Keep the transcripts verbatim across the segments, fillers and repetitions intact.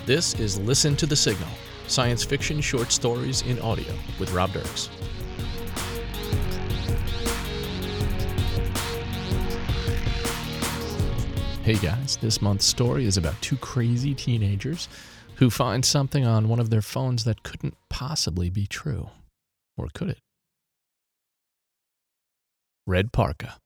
This is Listen to the Signal, science fiction short stories in audio with Rob Dirks. Hey guys, this month's story is about two crazy teenagers who find something on one of their phones that couldn't possibly be true. Or could it? Red Parka.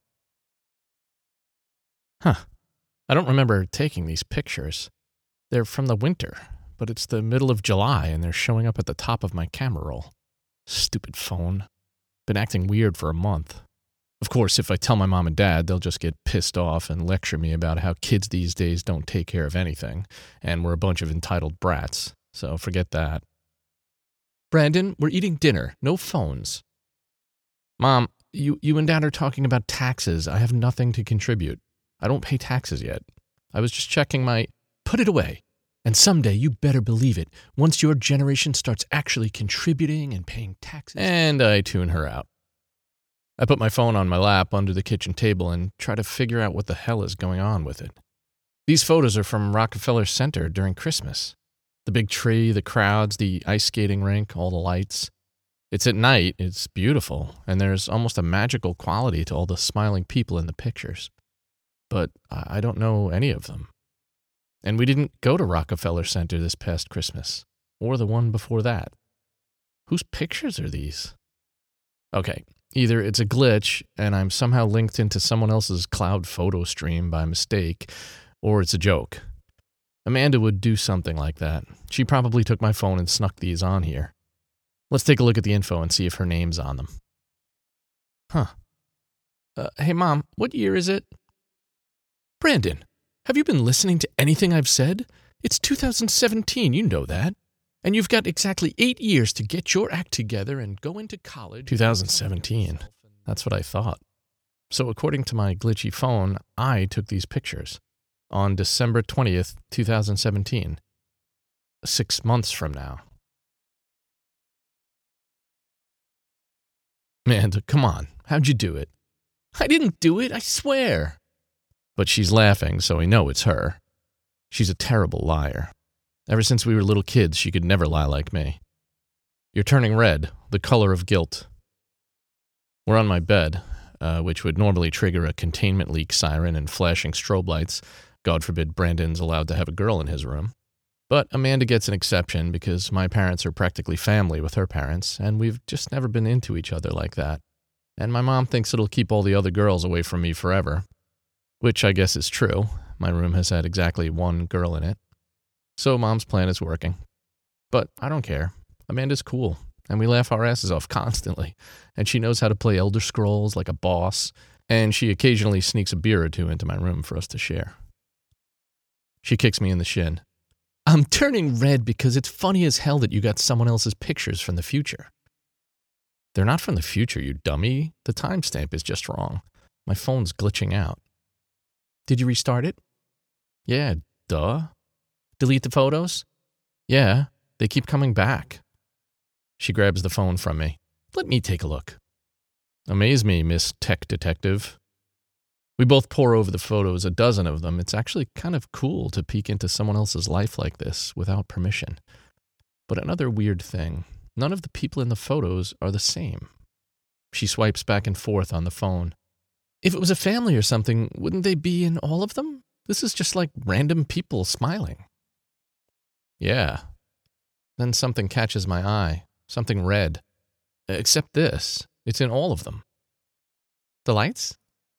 Huh. I don't remember taking these pictures. They're from the winter, but it's the middle of July and they're showing up at the top of my camera roll. Stupid phone. Been acting weird for a month. Of course, if I tell my mom and dad, they'll just get pissed off and lecture me about how kids these days don't take care of anything, and we're a bunch of entitled brats, so forget that. Brandon, we're eating dinner, no phones. Mom, you, you and Dad are talking about taxes. I have nothing to contribute. I don't pay taxes yet. I was just checking my... Put it away. And someday, you better believe it, once your generation starts actually contributing and paying taxes... And I tune her out. I put my phone on my lap under the kitchen table and try to figure out what the hell is going on with it. These photos are from Rockefeller Center during Christmas. The big tree, the crowds, the ice skating rink, all the lights. It's at night, it's beautiful, and there's almost a magical quality to all the smiling people in the pictures. But I don't know any of them. And we didn't go to Rockefeller Center this past Christmas, or the one before that. Whose pictures are these? Okay, either it's a glitch, and I'm somehow linked into someone else's cloud photo stream by mistake, or it's a joke. Amanda would do something like that. She probably took my phone and snuck these on here. Let's take a look at the info and see if her name's on them. Huh. Uh, hey, Mom, what year is it? Brandon, have you been listening to anything I've said? It's two thousand seventeen, you know that. And you've got exactly eight years to get your act together and go into college. two thousand seventeen. That's what I thought. So according to my glitchy phone, I took these pictures on December twentieth, twenty seventeen. Six months from now. Amanda, come on. How'd you do it? I didn't do it, I swear. But she's laughing, so I know it's her. She's a terrible liar. Ever since we were little kids, she could never lie like me. You're turning red, the color of guilt. We're on my bed, uh, which would normally trigger a containment leak siren and flashing strobe lights. God forbid Brandon's allowed to have a girl in his room. But Amanda gets an exception because my parents are practically family with her parents, and we've just never been into each other like that. And my mom thinks it'll keep all the other girls away from me forever. Which I guess is true. My room has had exactly one girl in it. So Mom's plan is working. But I don't care. Amanda's cool, and we laugh our asses off constantly. And she knows how to play Elder Scrolls like a boss, and she occasionally sneaks a beer or two into my room for us to share. She kicks me in the shin. I'm turning red because it's funny as hell that you got someone else's pictures from the future. They're not from the future, you dummy. The timestamp is just wrong. My phone's glitching out. Did you restart it? Yeah, duh. Delete the photos? Yeah, they keep coming back. She grabs the phone from me. Let me take a look. Amaze me, Miss Tech Detective. We both pore over the photos, a dozen of them. It's actually kind of cool to peek into someone else's life like this without permission. But another weird thing, none of the people in the photos are the same. She swipes back and forth on the phone. If it was a family or something, wouldn't they be in all of them? This is just like random people smiling. Yeah. Then something catches my eye. Something red. Except this. It's in all of them. The lights?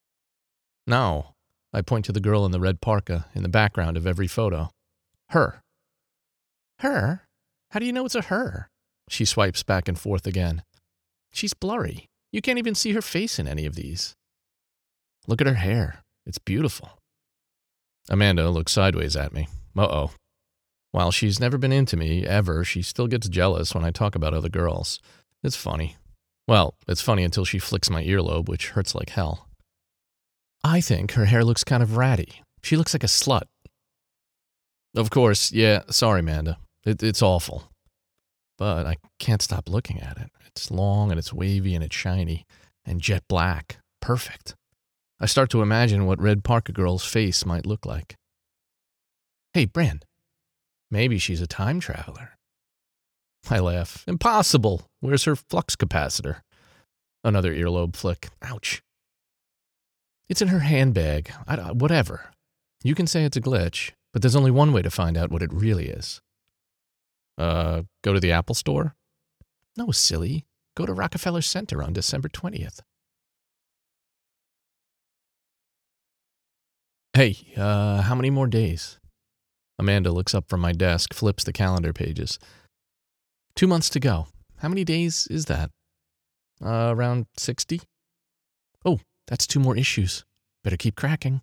No. I point to the girl in the red parka in the background of every photo. Her. Her? How do you know it's a her? She swipes back and forth again. She's blurry. You can't even see her face in any of these. Look at her hair. It's beautiful. Amanda looks sideways at me. Uh-oh. While she's never been into me, ever, she still gets jealous when I talk about other girls. It's funny. Well, it's funny until she flicks my earlobe, which hurts like hell. I think her hair looks kind of ratty. She looks like a slut. Of course, yeah, sorry, Amanda. It, it's awful. But I can't stop looking at it. It's long and it's wavy and it's shiny. And jet black. Perfect. I start to imagine what Red Parka Girl's face might look like. Hey, Bran. Maybe she's a time traveler. I laugh. Impossible. Where's her flux capacitor? Another earlobe flick. Ouch. It's in her handbag. I, whatever. You can say it's a glitch, but there's only one way to find out what it really is. Uh, go to the Apple Store? No, silly. Go to Rockefeller Center on December twentieth. Hey, uh, how many more days? Amanda looks up from my desk, flips the calendar pages. Two months to go. How many days is that? Uh, around sixty? Oh, that's two more issues. Better keep cracking.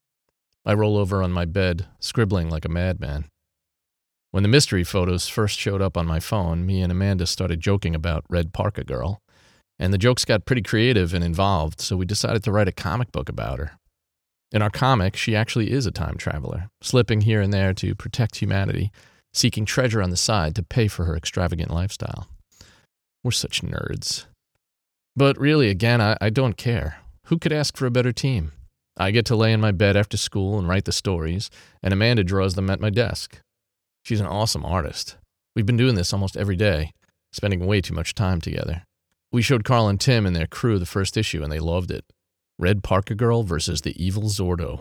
I roll over on my bed, scribbling like a madman. When the mystery photos first showed up on my phone, me and Amanda started joking about Red Parka Girl, and the jokes got pretty creative and involved, so we decided to write a comic book about her. In our comic, she actually is a time traveler, slipping here and there to protect humanity, seeking treasure on the side to pay for her extravagant lifestyle. We're such nerds. But really, again, I, I don't care. Who could ask for a better team? I get to lay in my bed after school and write the stories, and Amanda draws them at my desk. She's an awesome artist. We've been doing this almost every day, spending way too much time together. We showed Carl and Tim and their crew the first issue, and they loved it. Red Parka Girl versus the evil Zordo.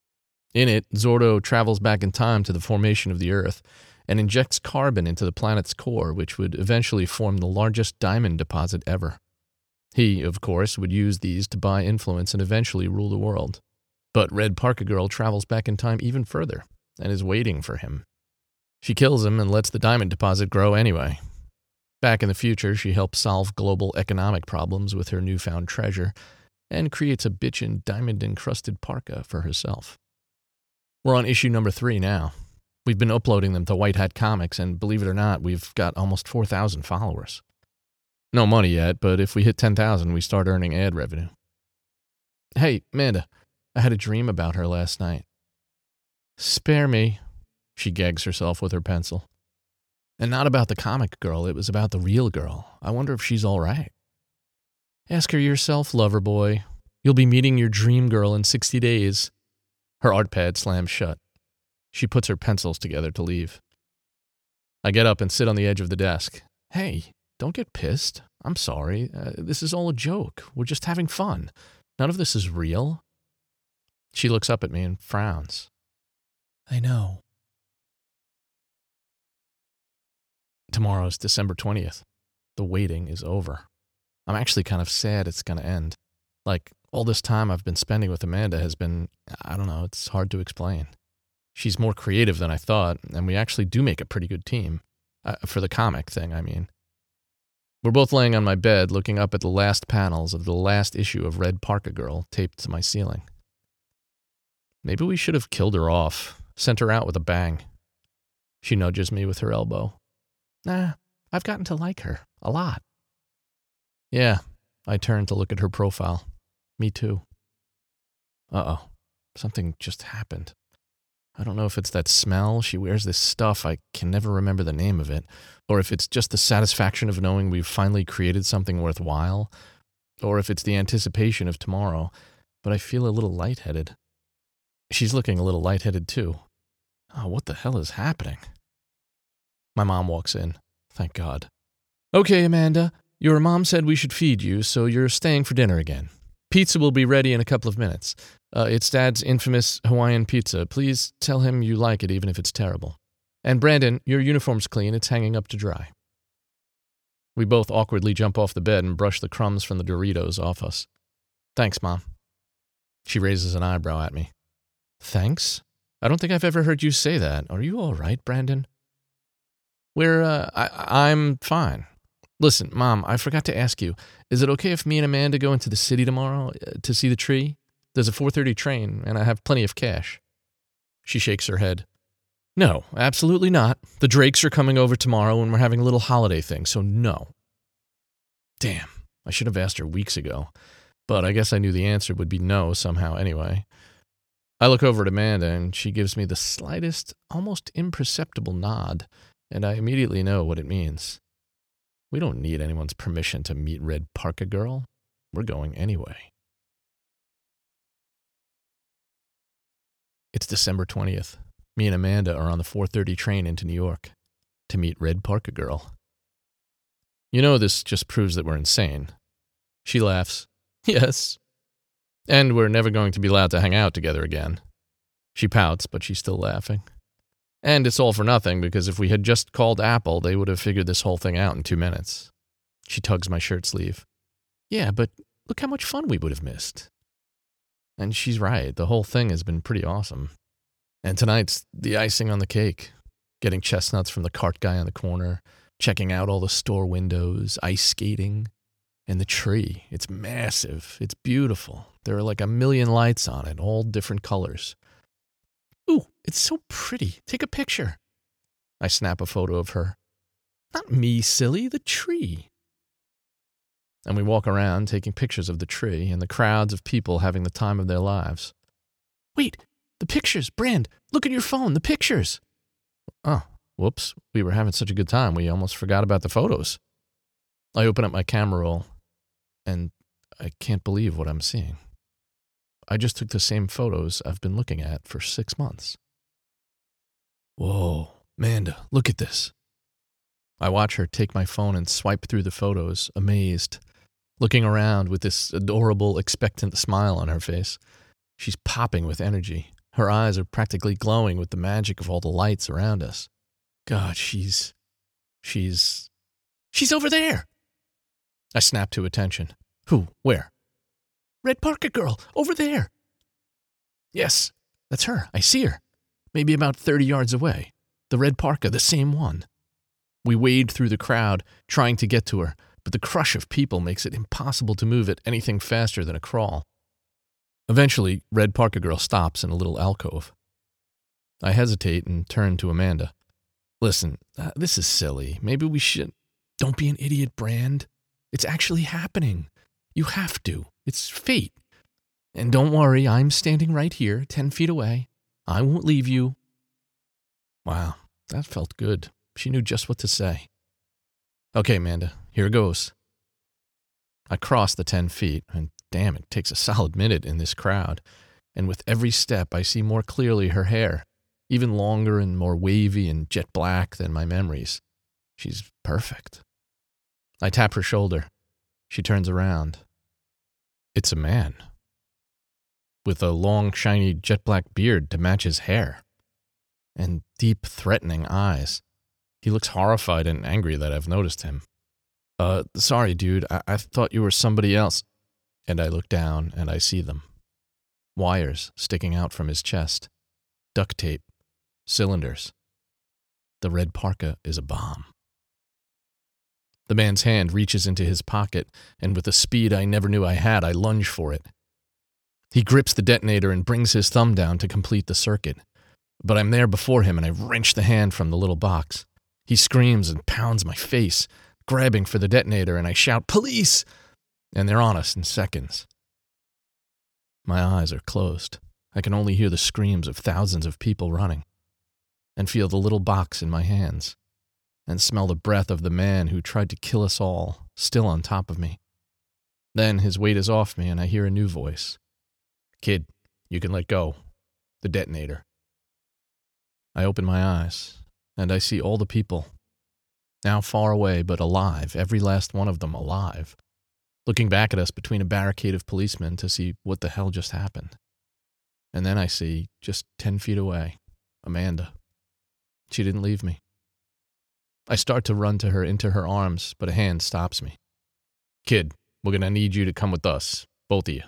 In it, Zordo travels back in time to the formation of the Earth and injects carbon into the planet's core, which would eventually form the largest diamond deposit ever. He, of course, would use these to buy influence and eventually rule the world. But Red Parka Girl travels back in time even further and is waiting for him. She kills him and lets the diamond deposit grow anyway. Back in the future, she helps solve global economic problems with her newfound treasure and creates a bitchin' diamond-encrusted parka for herself. We're on issue number three now. We've been uploading them to White Hat Comics, and believe it or not, we've got almost four thousand followers. No money yet, but if we hit ten thousand, we start earning ad revenue. Hey, Amanda, I had a dream about her last night. Spare me. She gags herself with her pencil. And not about the comic girl, it was about the real girl. I wonder if she's all right. Ask her yourself, lover boy. You'll be meeting your dream girl in sixty days. Her art pad slams shut. She puts her pencils together to leave. I get up and sit on the edge of the desk. Hey, don't get pissed. I'm sorry. Uh, this is all a joke. We're just having fun. None of this is real. She looks up at me and frowns. I know. Tomorrow's December twentieth. The waiting is over. I'm actually kind of sad it's going to end. Like, all this time I've been spending with Amanda has been, I don't know, it's hard to explain. She's more creative than I thought, and we actually do make a pretty good team. Uh, for the comic thing, I mean. We're both laying on my bed, looking up at the last panels of the last issue of Red Parka Girl taped to my ceiling. Maybe we should have killed her off, sent her out with a bang. She nudges me with her elbow. Nah, I've gotten to like her. A lot. Yeah, I turn to look at her profile. Me too. Uh-oh. Something just happened. I don't know if it's that smell. She wears this stuff. I can never remember the name of it. Or if it's just the satisfaction of knowing we've finally created something worthwhile. Or if it's the anticipation of tomorrow. But I feel a little lightheaded. She's looking a little lightheaded too. Oh, what the hell is happening? My mom walks in. Thank God. Okay, Amanda. Your mom said we should feed you, so you're staying for dinner again. Pizza will be ready in a couple of minutes. Uh, it's Dad's infamous Hawaiian pizza. Please tell him you like it even if it's terrible. And Brandon, your uniform's clean. It's hanging up to dry. We both awkwardly jump off the bed and brush the crumbs from the Doritos off us. Thanks, Mom. She raises an eyebrow at me. Thanks? I don't think I've ever heard you say that. Are you all right, Brandon? We're, uh, I, I'm fine. Listen, Mom, I forgot to ask you, is it okay if me and Amanda go into the city tomorrow uh, to see the tree? There's a four thirty train, and I have plenty of cash. She shakes her head. No, absolutely not. The Drakes are coming over tomorrow, and we're having a little holiday thing, so no. Damn, I should have asked her weeks ago, but I guess I knew the answer would be no somehow anyway. I look over at Amanda, and she gives me the slightest, almost imperceptible nod, and I immediately know what it means. We don't need anyone's permission to meet Red Parka Girl. We're going anyway. It's December twentieth. Me and Amanda are on the four thirty train into New York to meet Red Parka Girl. You know, this just proves that we're insane. She laughs. Yes. And we're never going to be allowed to hang out together again. She pouts, but she's still laughing. And it's all for nothing, because if we had just called Apple, they would have figured this whole thing out in two minutes. She tugs my shirt sleeve. Yeah, but look how much fun we would have missed. And she's right. The whole thing has been pretty awesome. And tonight's the icing on the cake. Getting chestnuts from the cart guy on the corner, checking out all the store windows, ice skating. And the tree, it's massive. It's beautiful. There are like a million lights on it, all different colors. Ooh, it's so pretty. Take a picture. I snap a photo of her. Not me, silly, the tree. And we walk around taking pictures of the tree and the crowds of people having the time of their lives. Wait, the pictures, Brand, look at your phone, the pictures. Oh, whoops, we were having such a good time, we almost forgot about the photos. I open up my camera roll, and I can't believe what I'm seeing. I just took the same photos I've been looking at for six months. Whoa, Amanda, look at this. I watch her take my phone and swipe through the photos, amazed, looking around with this adorable, expectant smile on her face. She's popping with energy. Her eyes are practically glowing with the magic of all the lights around us. God, she's... she's... she's over there! I snap to attention. Who? Where? Red Parka Girl, over there. Yes, that's her. I see her. Maybe about thirty yards away. The red parka, the same one. We wade through the crowd, trying to get to her, but the crush of people makes it impossible to move at anything faster than a crawl. Eventually, Red Parka Girl stops in a little alcove. I hesitate and turn to Amanda. Listen, uh, this is silly. Maybe we should... Don't be an idiot, Brand. It's actually happening. You have to. It's fate. And don't worry, I'm standing right here, ten feet away. I won't leave you. Wow, that felt good. She knew just what to say. Okay, Amanda, here goes. I cross the ten feet, and damn, it takes a solid minute in this crowd. And with every step, I see more clearly her hair, even longer and more wavy and jet black than my memories. She's perfect. I tap her shoulder. She turns around. It's a man. With a long, shiny, jet-black beard to match his hair. And deep, threatening eyes. He looks horrified and angry that I've noticed him. Uh, sorry, dude, I, I thought you were somebody else. And I look down and I see them. Wires sticking out from his chest. Duct tape. Cylinders. The red parka is a bomb. The man's hand reaches into his pocket, and with a speed I never knew I had, I lunge for it. He grips the detonator and brings his thumb down to complete the circuit. But I'm there before him, and I wrench the hand from the little box. He screams and pounds my face, grabbing for the detonator, and I shout, "Police!" And they're on us in seconds. My eyes are closed. I can only hear the screams of thousands of people running, and feel the little box in my hands, and smell the breath of the man who tried to kill us all, still on top of me. Then his weight is off me, and I hear a new voice. Kid, you can let go. The detonator. I open my eyes, and I see all the people, now far away but alive, every last one of them alive, looking back at us between a barricade of policemen to see what the hell just happened. And then I see, just ten feet away, Amanda. She didn't leave me. I start to run to her into her arms, but a hand stops me. Kid, we're going to need you to come with us, both of you.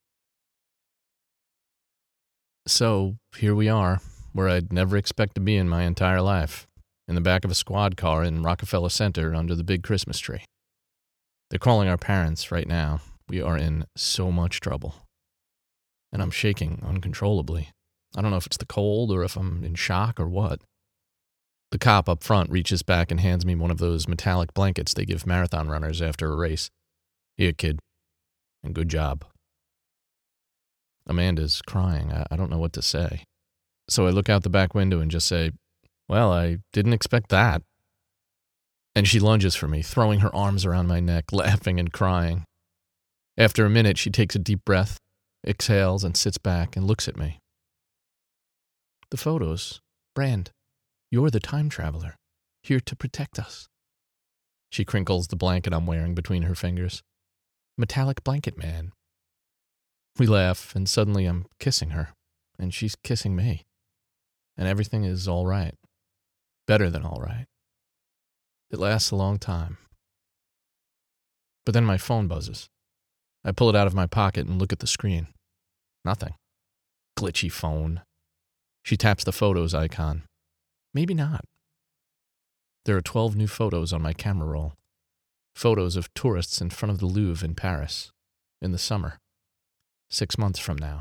So, here we are, where I'd never expect to be in my entire life, in the back of a squad car in Rockefeller Center under the big Christmas tree. They're calling our parents right now. We are in so much trouble. And I'm shaking uncontrollably. I don't know if it's the cold or if I'm in shock or what. The cop up front reaches back and hands me one of those metallic blankets they give marathon runners after a race. Here, kid. And good job. Amanda's crying. I, I don't know what to say. So I look out the back window and just say, well, I didn't expect that. And she lunges for me, throwing her arms around my neck, laughing and crying. After a minute, she takes a deep breath, exhales, and sits back and looks at me. The photos, Brand, you're the time traveler, here to protect us. She crinkles the blanket I'm wearing between her fingers. Metallic blanket man. We laugh, and suddenly I'm kissing her, and she's kissing me. And everything is all right. Better than all right. It lasts a long time. But then my phone buzzes. I pull it out of my pocket and look at the screen. Nothing. Glitchy phone. She taps the photos icon. Maybe not. There are twelve new photos on my camera roll. Photos of tourists in front of the Louvre in Paris. In the summer. Six months from now.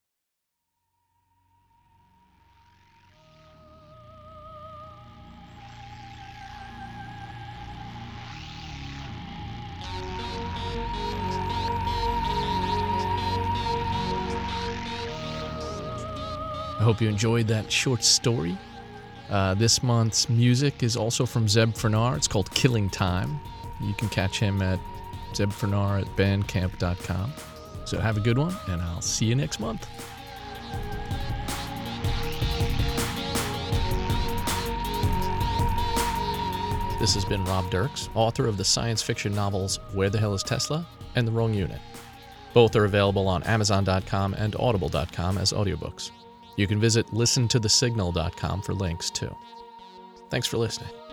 I hope you enjoyed that short story. Uh, this month's music is also from Zeb Fernar. It's called Killing Time. You can catch him at zeb fernar at bandcamp dot com. So have a good one, and I'll see you next month. This has been Rob Dirks, author of the science fiction novels Where the Hell is Tesla and The Wrong Unit. Both are available on amazon dot com and audible dot com as audiobooks. You can visit listen to the signal dot com for links, too. Thanks for listening.